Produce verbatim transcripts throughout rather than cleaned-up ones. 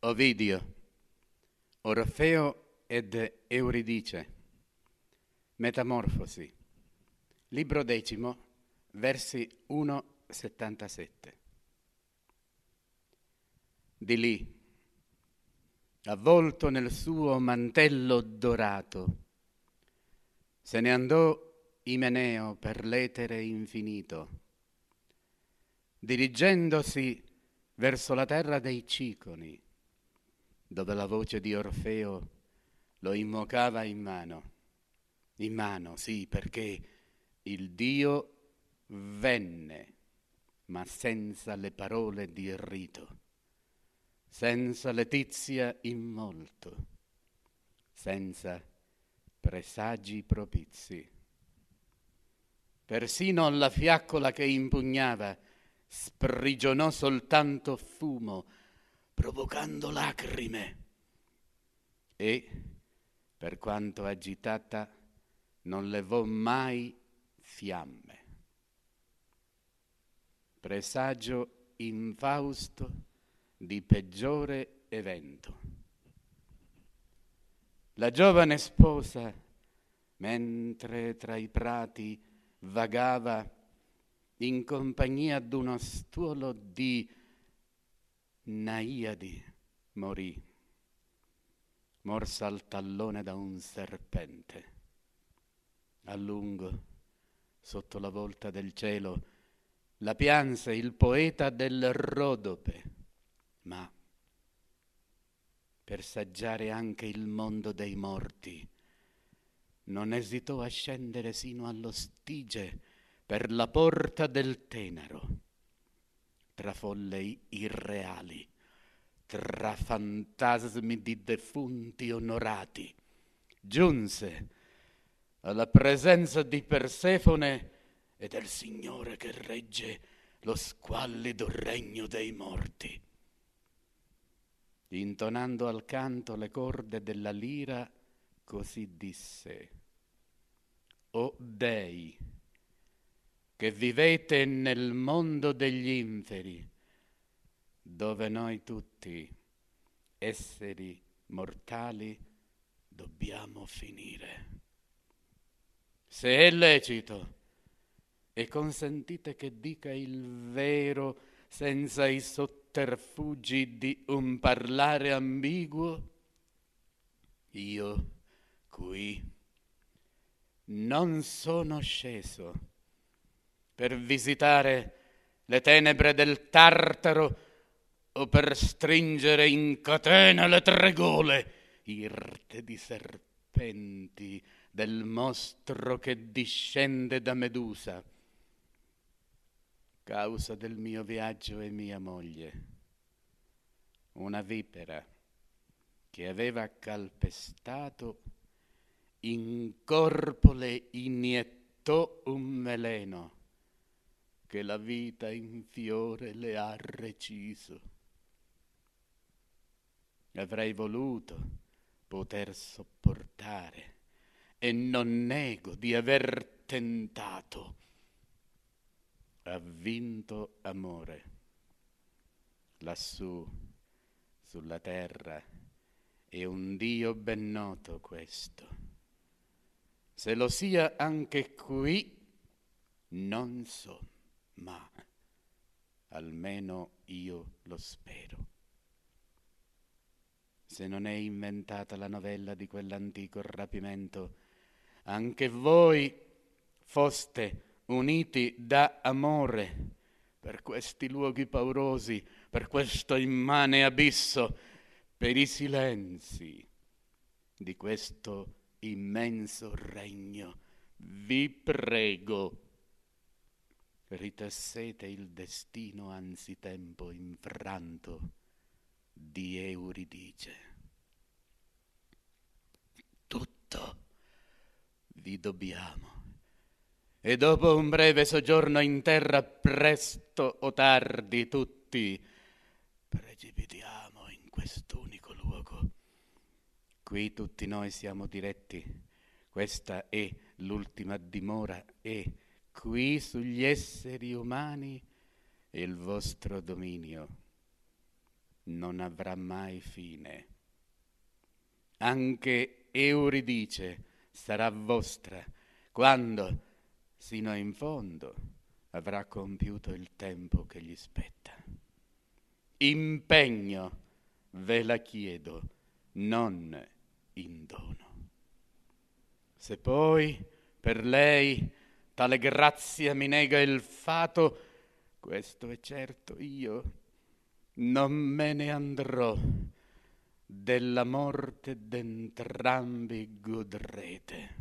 Ovidio, Orfeo ed Euridice, Metamorfosi, libro decimo, versi uno settantasette. Di lì, avvolto nel suo mantello dorato, se ne andò Imeneo per l'etere infinito, dirigendosi verso la terra dei Ciconi, dove la voce di Orfeo lo invocava in mano. In mano, sì, perché il Dio venne, ma senza le parole di rito, senza letizia in molto, senza presagi propizi. Persino la fiaccola che impugnava sprigionò soltanto fumo, provocando lacrime, e, per quanto agitata, non levò mai fiamme. Presagio infausto di peggiore evento. La giovane sposa, mentre tra i prati vagava in compagnia d'uno stuolo di Naiadi, morì, morsa al tallone da un serpente. A lungo, sotto la volta del cielo, la pianse il poeta del Rodope, ma per saggiare anche il mondo dei morti non esitò a scendere sino allo Stige per la porta del Tenaro, tra folle irreali, tra fantasmi di defunti onorati. Giunse alla presenza di Persefone e del Signore che regge lo squallido regno dei morti. Intonando al canto le corde della lira, così disse: O dei, che vivete nel mondo degli inferi, dove noi tutti, esseri mortali, dobbiamo finire. Se è lecito, e consentite che dica il vero senza i sotterfugi di un parlare ambiguo, io qui non sono sceso per visitare le tenebre del Tartaro o per stringere in catena le tre gole irte di serpenti del mostro che discende da Medusa. Causa del mio viaggio è mia moglie, una vipera che aveva calpestato, in corpo le iniettò un veleno che la vita in fiore le ha reciso. Avrei voluto poter sopportare, e non nego di aver tentato. Ha vinto amore. Lassù, sulla terra, è un Dio ben noto questo. Se lo sia anche qui, non so, ma almeno io lo spero. Se non è inventata la novella di quell'antico rapimento, anche voi foste uniti da amore per questi luoghi paurosi, per questo immane abisso, per i silenzi di questo immenso regno. Vi prego, ritessete il destino anzitempo infranto di Euridice. Tutto vi dobbiamo, e dopo un breve soggiorno in terra, presto o tardi tutti precipitiamo in quest'unico luogo. Qui tutti noi siamo diretti, questa è l'ultima dimora, e qui sugli esseri umani è il vostro dominio. non avrà mai fine. Anche Euridice sarà vostra quando, sino in fondo, avrà compiuto il tempo che gli spetta. Impegno ve la chiedo, non in dono. Se poi per lei tale grazia mi nega il fato, questo è certo, io non me ne andrò, della morte d'entrambi godrete.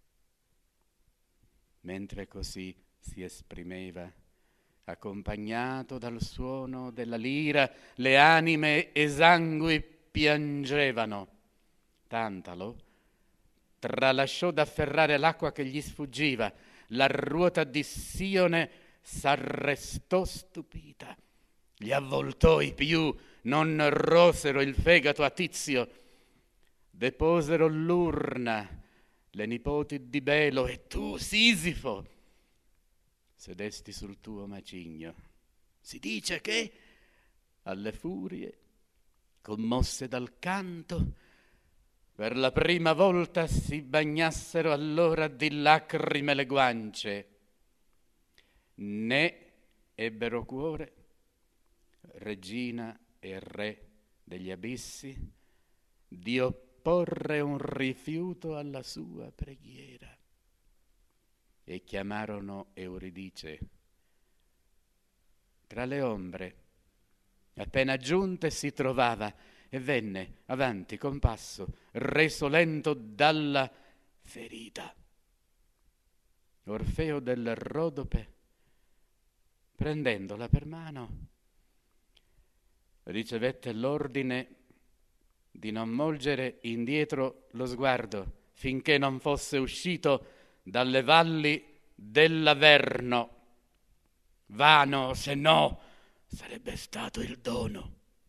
Mentre così si esprimeva, accompagnato dal suono della lira, le anime esangui piangevano. Tantalo tralasciò d'afferrare l'acqua che gli sfuggiva. La ruota di Sione s'arrestò stupita. Gli avvoltoi più non rosero il fegato a Tizio. Deposero l'urna le nipoti di Belo e tu, Sisifo, sedesti sul tuo macigno. Si dice che alle furie, commosse dal canto, per la prima volta si bagnassero allora di lacrime le guance. Né ebbero cuore, regina e re degli abissi, di opporre un rifiuto alla sua preghiera. E chiamarono Euridice. Tra le ombre, appena giunte, si trovava e venne avanti con passo reso lento dalla ferita. Orfeo del Rodope, prendendola per mano, ricevette l'ordine di non volgere indietro lo sguardo finché non fosse uscito dalle valli dell'Averno. Vano, se no, sarebbe stato il dono.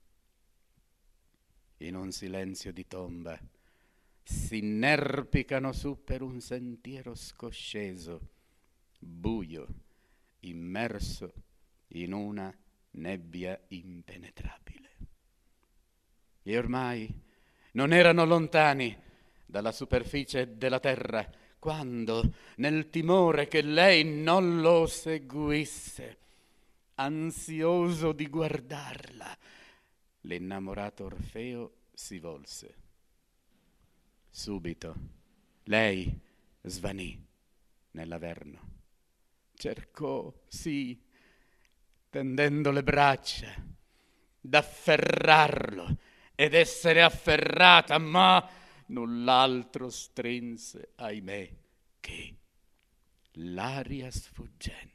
In un silenzio di tomba si inerpicano su per un sentiero scosceso, buio, immerso in una nebbia impenetrabile. E ormai non erano lontani dalla superficie della terra, quando, nel timore che lei non lo seguisse, ansioso di guardarla, l'innamorato Orfeo si volse. Subito lei svanì nell'Averno. Cercò, sì, tendendo le braccia, d'afferrarlo ed essere afferrata, ma null'altro strinse, ahimè, che l'aria sfuggente.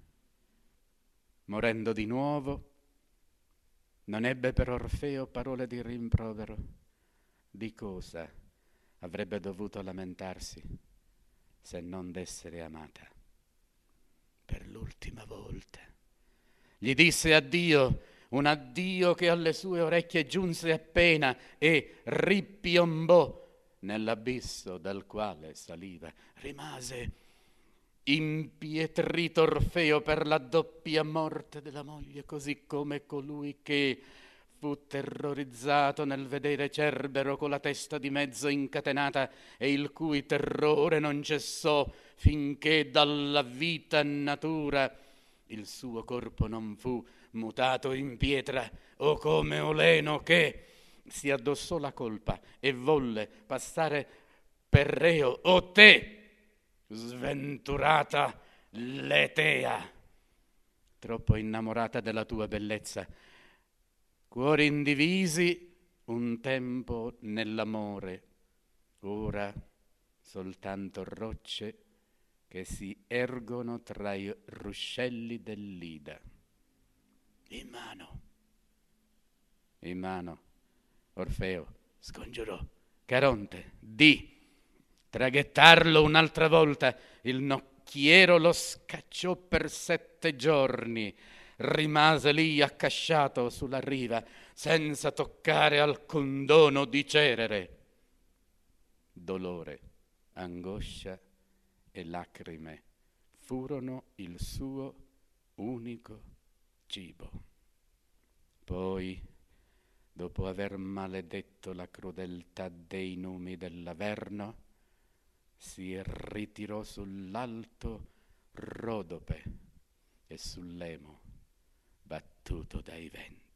Morendo di nuovo, non ebbe per Orfeo parole di rimprovero. Di cosa avrebbe dovuto lamentarsi se non d'essere amata? Per l'ultima volta gli disse addio, un addio che alle sue orecchie giunse appena e ripiombò nell'abisso dal quale saliva. Rimase impietrito Orfeo per la doppia morte della moglie, così come colui che fu terrorizzato nel vedere Cerbero con la testa di mezzo incatenata e il cui terrore non cessò finché dalla vita natura il suo corpo non fu mutato in pietra, o come Oleno che si addossò la colpa e volle passare per reo, o te, sventurata Letea, troppo innamorata della tua bellezza, cuori indivisi un tempo nell'amore, ora soltanto rocce che si ergono tra i ruscelli dell'Ida. In mano, in mano, Orfeo scongiurò Caronte di traghettarlo un'altra volta. Il nocchiero lo scacciò per sette giorni, rimase lì accasciato sulla riva senza toccare alcun dono di Cerere. Dolore, angoscia e lacrime furono il suo unico cibo. Poi dopo aver maledetto la crudeltà dei numi dell'Averno, si ritirò sull'alto Rodope e sull'Emo battuto dai venti.